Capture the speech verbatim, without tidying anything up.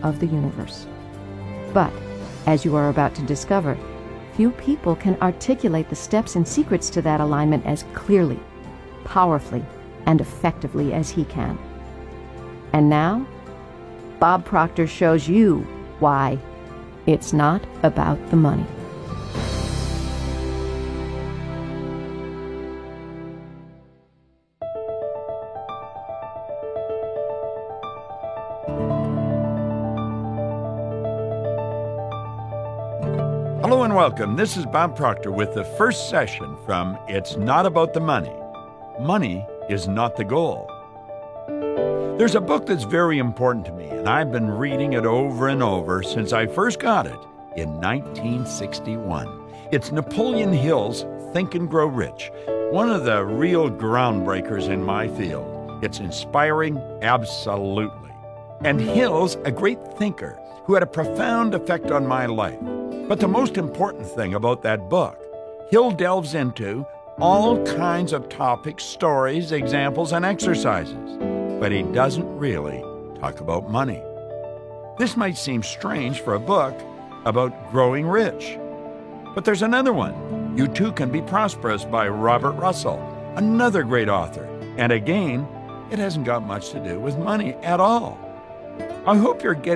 of the universe. But, as you are about to discover, few people can articulate the steps and secrets to that alignment as clearly, powerfully, and effectively as he can. And now, Bob Proctor shows you why it's not about the money. Hello and welcome. This is Bob Proctor with the first session from It's Not About the Money. Money is not the goal. There's a book that's very important to me, and I've been reading it over and over since I first got it in nineteen sixty-one. It's Napoleon Hill's Think and Grow Rich, one of the real groundbreakers in my field. It's inspiring, absolutely. And Hill's a great thinker who had a profound effect on my life. But the most important thing about that book, Hill delves into all kinds of topics, stories, examples, and exercises. But he doesn't really talk about money. This might seem strange for a book about growing rich. But there's another one, You Too Can Be Prosperous by Robert Russell, another great author. And again, it hasn't got much to do with money at all. I hope you're getting